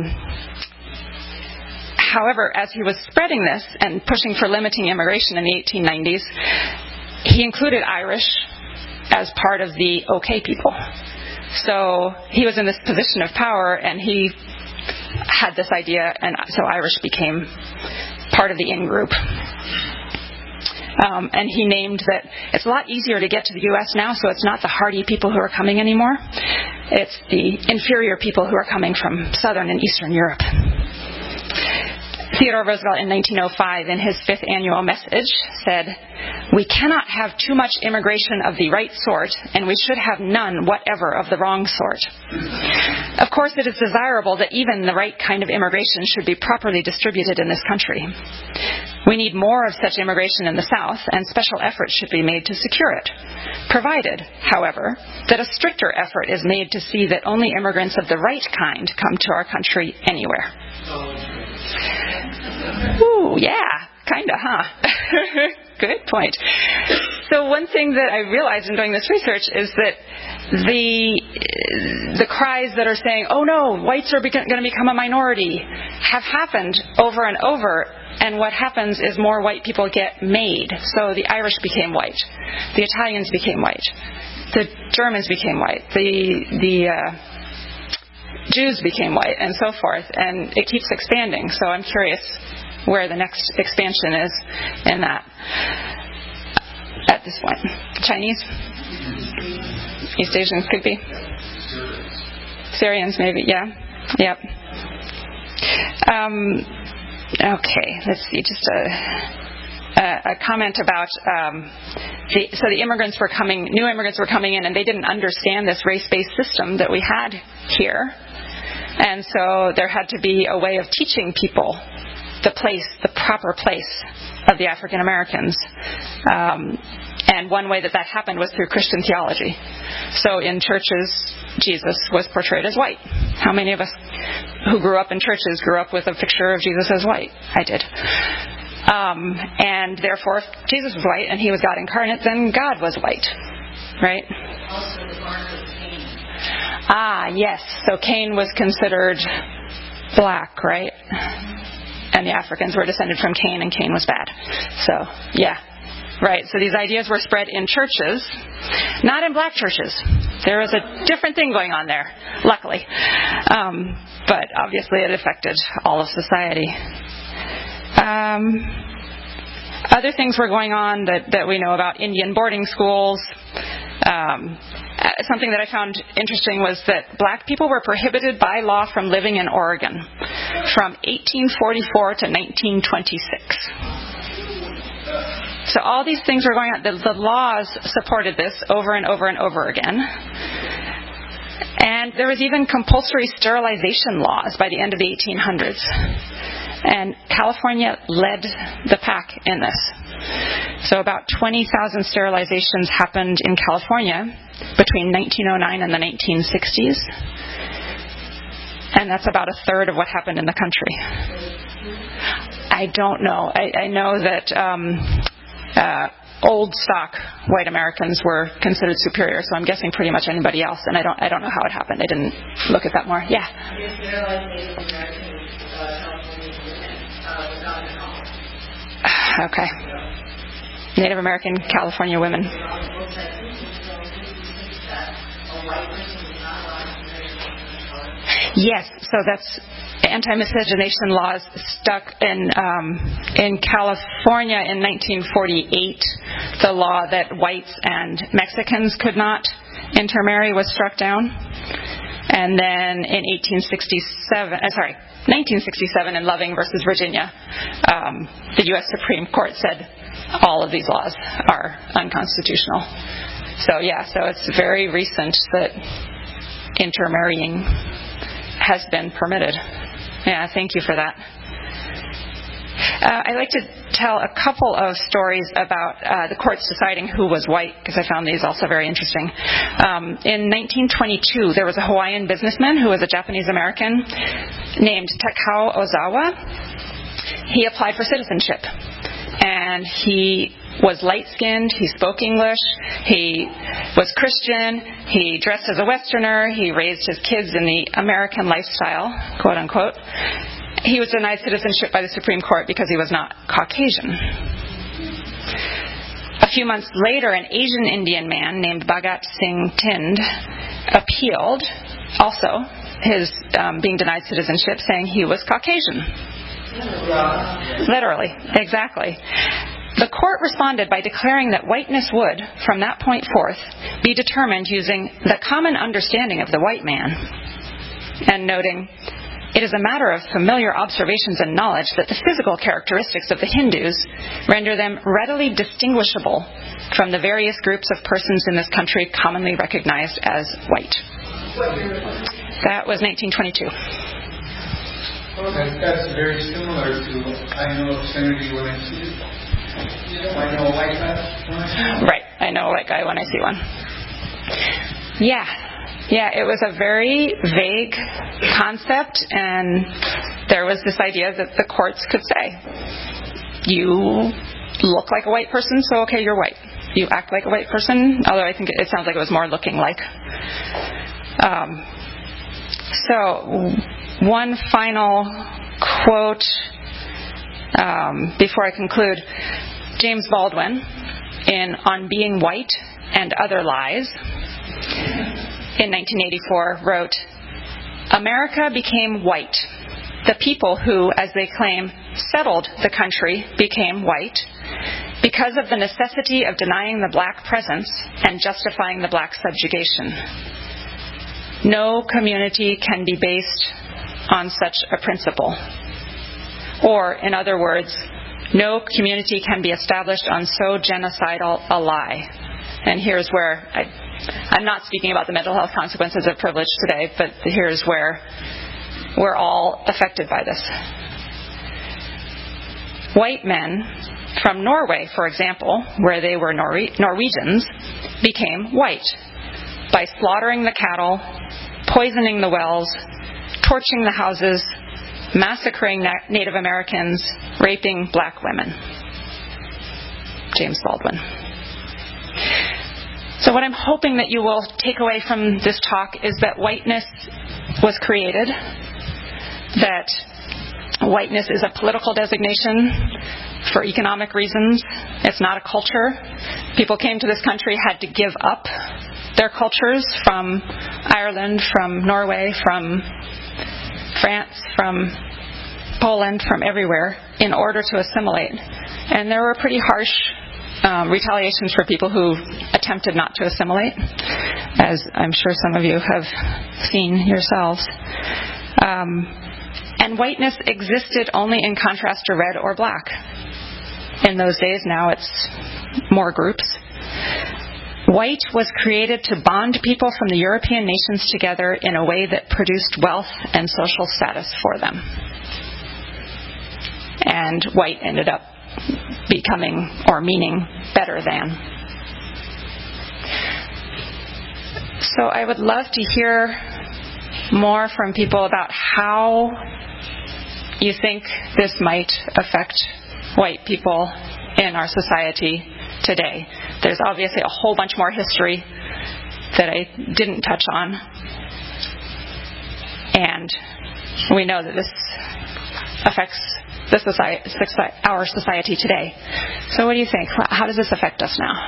However, as he was spreading this and pushing for limiting immigration in the eighteen nineties, he included Irish as part of the OK people. So he was in this position of power, and he had this idea, and so Irish became part of the in-group. Um, and he named that it's a lot easier to get to the U S now, so it's not the hardy people who are coming anymore. It's the inferior people who are coming from Southern and Eastern Europe. Theodore Roosevelt in nineteen oh five, in his fifth annual message, said, "We cannot have too much immigration of the right sort, and we should have none whatever of the wrong sort." Of course, it is desirable that even the right kind of immigration should be properly distributed in this country. We need more of such immigration in the South, and special efforts should be made to secure it, provided, however, that a stricter effort is made to see that only immigrants of the right kind come to our country anywhere. Ooh, yeah, kind of, huh? Good point. So one thing that I realized in doing this research is that the the cries that are saying, oh no, whites are going to become a minority, have happened over and over. And what happens is more white people get made. So the Irish became white. The Italians became white. The Germans became white. The the uh, Jews became white, and so forth. And it keeps expanding. So I'm curious where the next expansion is in that at this point. Chinese? East Asians could be. Syrians maybe, yeah. Yep. Um, okay, let's see, just a, a, a comment about, um, the, so the immigrants were coming, new immigrants were coming in, and they didn't understand this race-based system that we had here. And so there had to be a way of teaching people the place, the proper place of the African Americans. Um, and one way that that happened was through Christian theology. So in churches, Jesus was portrayed as white. How many of us who grew up in churches grew up with a picture of Jesus as white? I did. Um, and therefore, if Jesus was white and he was God incarnate, then God was white. Right? Also the mark of Cain. Ah, yes. So Cain was considered black, right? And the Africans were descended from Cain, and Cain was bad. So, yeah. Right. So these ideas were spread in churches, not in black churches. There was a different thing going on there, luckily. Um, but obviously it affected all of society. Um, other things were going on that, that we know about: Indian boarding schools. Um, something that I found interesting was that black people were prohibited by law from living in Oregon from eighteen forty-four to nineteen twenty-six. So all these things were going on. The, the laws supported this over and over and over again. And there was even compulsory sterilization laws by the end of the eighteen hundreds. And California led the pack in this. So about twenty thousand sterilizations happened in California between nineteen oh nine and the nineteen sixties. And that's about a third of what happened in the country. I don't know. I, I know that um, uh, old stock white Americans were considered superior, so I'm guessing pretty much anybody else. And I don't I don't know how it happened. I didn't look at that more. Yeah. Okay. Native American California women. Yes, so that's anti-miscegenation laws stuck in um, in California in nineteen forty-eight. The law that whites and Mexicans could not intermarry was struck down, and then in eighteen sixty-seven, uh, sorry, nineteen sixty-seven in Loving versus Virginia, um, the U S Supreme Court said all of these laws are unconstitutional. So yeah, so it's very recent that intermarrying has been permitted. Yeah, thank you for that. Uh, I'd like to tell a couple of stories about uh, the courts deciding who was white, because I found these also very interesting. Um, in nineteen twenty-two, there was a Hawaiian businessman who was a Japanese American named Takao Ozawa. He applied for citizenship, and he was light-skinned, he spoke English, he was Christian, he dressed as a Westerner, he raised his kids in the American lifestyle, quote-unquote. He was denied citizenship by the Supreme Court because he was not Caucasian. A few months later, an Asian Indian man named Bhagat Singh Thind appealed, also, his um, being denied citizenship, saying he was Caucasian. Literally, exactly. The court responded by declaring that whiteness would, from that point forth, be determined using the common understanding of the white man, and noting, it is a matter of familiar observations and knowledge that the physical characteristics of the Hindus render them readily distinguishable from the various groups of persons in this country commonly recognized as white. That was nineteen twenty-two. Well, that, that's very similar to I know obscenity when I see it. You know, I know a white guy when I see one. Right, I know a white guy when I see one. Yeah, yeah, it was a very vague concept, and there was this idea that the courts could say, you look like a white person, so okay, you're white. You act like a white person, although I think it sounds like it was more looking like. Um, so, one final quote um, before I conclude. James Baldwin, in On Being White and Other Lies, in nineteen eighty-four, wrote, America became white. The people who, as they claim, settled the country became white because of the necessity of denying the black presence and justifying the black subjugation. No community can be based on such a principle. Or, in other words, no community can be established on so genocidal a lie. And here's where, I, I'm not speaking about the mental health consequences of privilege today, but here's where we're all affected by this. White men from Norway, for example, where they were Nor- Norwegians, became white by slaughtering the cattle, poisoning the wells, torching the houses, massacring na- Native Americans, raping black women. James Baldwin. So what I'm hoping that you will take away from this talk is that whiteness was created, that whiteness is a political designation for economic reasons. It's not a culture. People came to this country, had to give up their cultures from Ireland, from Norway, from France, from Poland, from everywhere, in order to assimilate. And there were pretty harsh um, retaliations for people who attempted not to assimilate, as I'm sure some of you have seen yourselves. Um, and whiteness existed only in contrast to red or black. In those days, now it's more groups. White was created to bond people from the European nations together in a way that produced wealth and social status for them. And white ended up becoming or meaning better than. So I would love to hear more from people about how you think this might affect white people in our society today. There's obviously a whole bunch more history that I didn't touch on. And we know that this affects the society, our society today. So what do you think? How does this affect us now?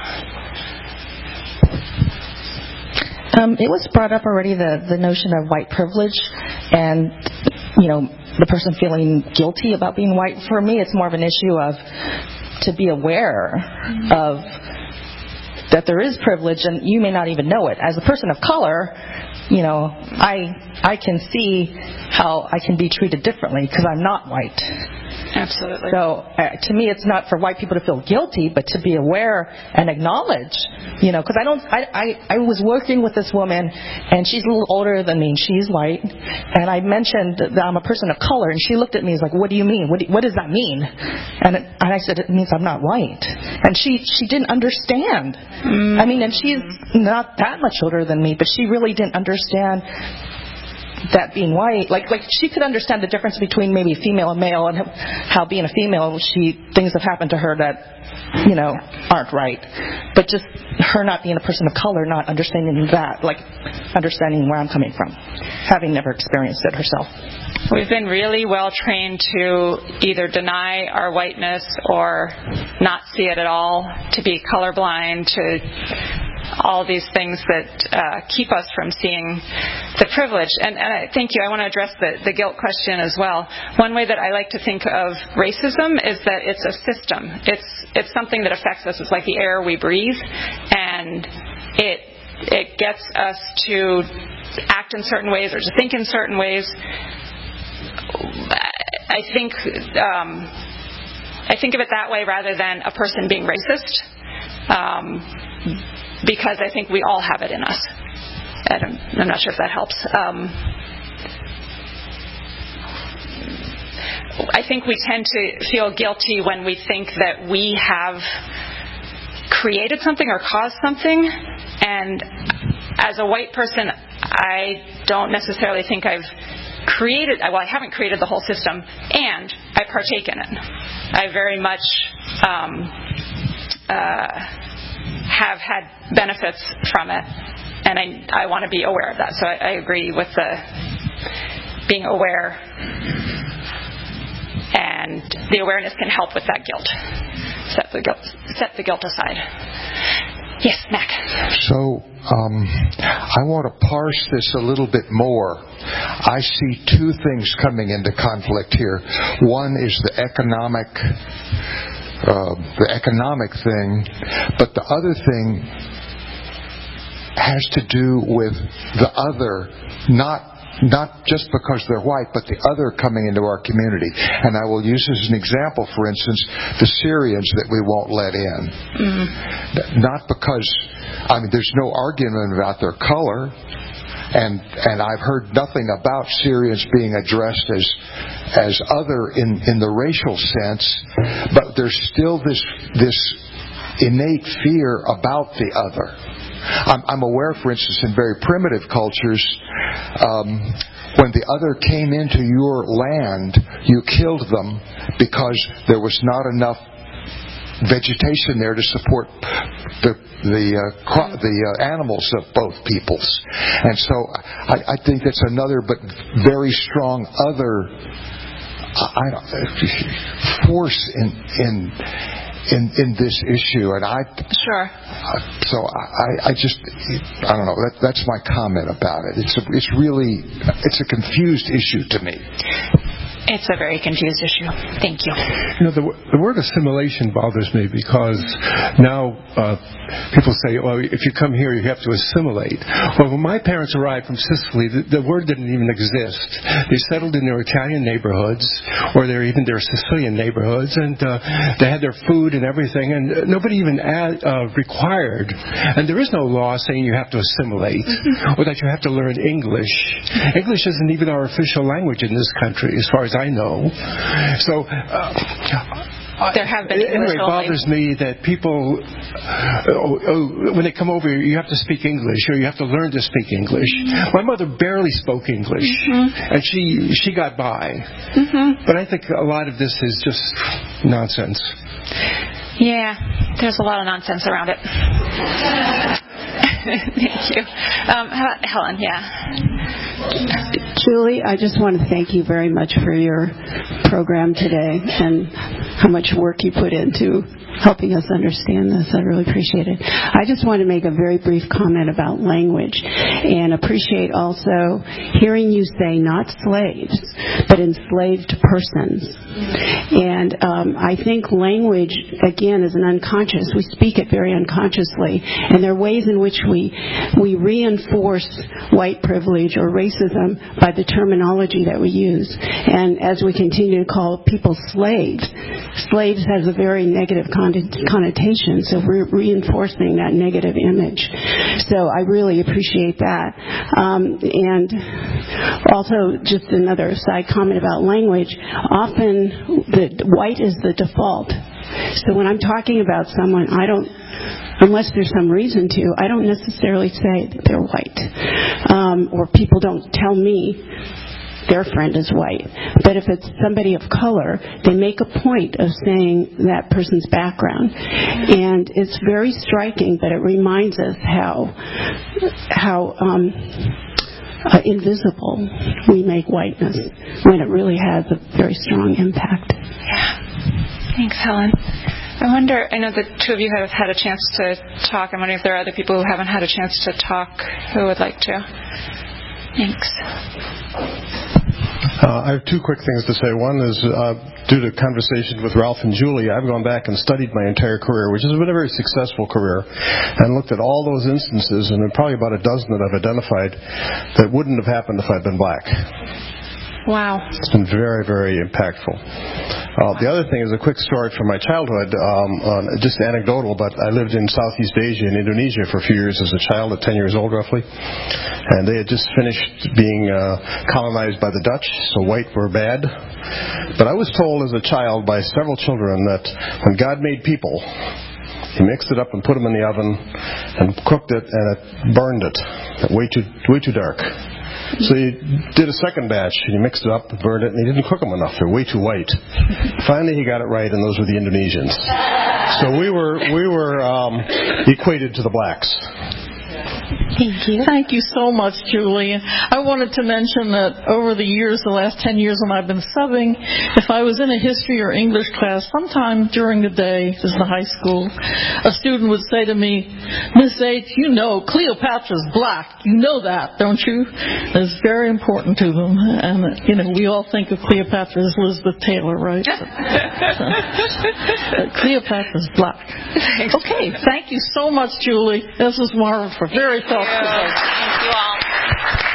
Um, it was brought up already, the, the notion of white privilege and, you know, the person feeling guilty about being white. For me, it's more of an issue of to be aware of that there is privilege, and you may not even know it. As a person of color, you know, I I can see how I can be treated differently because I'm not white. Absolutely. So uh, to me, it's not for white people to feel guilty, but to be aware and acknowledge, you know, because I don't. I, I I was working with this woman, and she's a little older than me. She's white, and I mentioned that I'm a person of color, and she looked at me and was like, "What do you mean? What do, what does that mean?" And it, and I said, "It means I'm not white." And she she didn't understand. Mm. I mean, and she's not that much older than me, but she really didn't understand that being white, like like she could understand the difference between maybe female and male, and how being a female, she things have happened to her that, you know, aren't right. But just her not being a person of color, not understanding that, like understanding where I'm coming from, having never experienced it herself. We've been really well trained to either deny our whiteness or not see it at all, to be colorblind, to all these things that uh, keep us from seeing the privilege. And, and I, thank you. I want to address the, the guilt question as well. One way that I like to think of racism is that it's a system. It's it's something that affects us. It's like the air we breathe, and it it gets us to act in certain ways or to think in certain ways. I think um, I think of it that way rather than a person being racist. Um, Because I think we all have it in us. I'm, I'm not sure if that helps. Um, I think we tend to feel guilty when we think that we have created something or caused something. And as a white person, I don't necessarily think I've created, well, I haven't created the whole system, and I partake in it. I very much um, uh, have had benefits from it, and I, I want to be aware of that. So I, I agree with the being aware, and the awareness can help with that guilt. Set the guilt, set the guilt aside. Yes, Mac. So um, I want to parse this a little bit more. I see two things coming into conflict here. One is the economic, uh, the economic thing, but the other thing has to do with the other, not not just because they're white, but the other coming into our community. And I will use as an example, for instance, the Syrians that we won't let in. Mm-hmm. Not because, I mean, there's no argument about their color, and and I've heard nothing about Syrians being addressed as as other in, in the racial sense, but there's still this this innate fear about the other. I'm, I'm aware, for instance, in very primitive cultures, um, when the other came into your land, you killed them because there was not enough vegetation there to support the the uh, cro- the uh, animals of both peoples. And so I, I think that's another but very strong other I, I, force in in. In, in this issue, and I sure. Uh, so I, I just I don't know. That, that's my comment about it. It's a, it's really it's a confused issue to me. It's a very confused issue. Thank you. You know, the, the word assimilation bothers me because now uh, people say, well, if you come here, you have to assimilate. Well, when my parents arrived from Sicily, the, the word didn't even exist. They settled in their Italian neighborhoods, or their, even their Sicilian neighborhoods, and uh, they had their food and everything, and nobody even ad, uh, required. And there is no law saying you have to assimilate, mm-hmm. or that you have to learn English. English isn't even our official language in this country, as far as I know. So uh, there have been. Anyway, it bothers me that people, uh, oh, oh, when they come over, you have to speak English, or you have to learn to speak English. Mm-hmm. My mother barely spoke English, mm-hmm. and she she got by. Mm-hmm. But I think a lot of this is just nonsense. Yeah, there's a lot of nonsense around it. Thank you. Um, how about Helen? Yeah. Julie, I just want to thank you very much for your program today and how much work you put into helping us understand this. I really appreciate it. I just want to make a very brief comment about language and appreciate also hearing you say not slaves, but enslaved persons. And um, I think language, again, is an unconscious. We speak it very unconsciously, and there are ways in which we we reinforce white privilege or racism by the terminology that we use. And as we continue to call people slaves, slaves has a very negative connotation, so we're reinforcing that negative image. So I really appreciate that. Um, and also, just another side comment about language, often the white is the default. So when I'm talking about someone, I don't, unless there's some reason to, I don't necessarily say that they're white. Um, or people don't tell me their friend is white. But if it's somebody of color, they make a point of saying that person's background. And it's very striking, but it reminds us how how um, uh, invisible we make whiteness when it really has a very strong impact. Yeah. Thanks, Helen. I wonder, I know the two of you have had a chance to talk. I'm wondering if there are other people who haven't had a chance to talk who would like to. Thanks. Uh, I have two quick things to say. One is, uh, due to conversation with Ralph and Julie, I've gone back and studied my entire career, which has been a very successful career, and looked at all those instances, and there are probably about a dozen that I've identified that wouldn't have happened if I'd been black. Wow. It's been very, very impactful. Uh, the other thing is a quick story from my childhood, um, uh, just anecdotal, but I lived in Southeast Asia, in Indonesia, for a few years as a child, at ten years old roughly. And they had just finished being uh, colonized by the Dutch, so white were bad. But I was told as a child by several children that when God made people, He mixed it up and put them in the oven and cooked it, and it burned it. Way too, way too dark. So he did a second batch, and he mixed it up and burned it, and he didn't cook them enough. They're way too white. Finally, he got it right, and those were the Indonesians. So we were we were um, equated to the blacks. Thank you. Thank you so much, Julie. I wanted to mention that over the years, the last ten years when I've been subbing, if I was in a history or English class, sometime during the day, this is the high school, a student would say to me, Miss H, you know Cleopatra's black. You know that, don't you? It's very important to them. And, you know, we all think of Cleopatra as Elizabeth Taylor, right? So, so, Cleopatra's black. Okay, thank you so much, Julie. This was wonderful. Very thoughtful. Thank you all.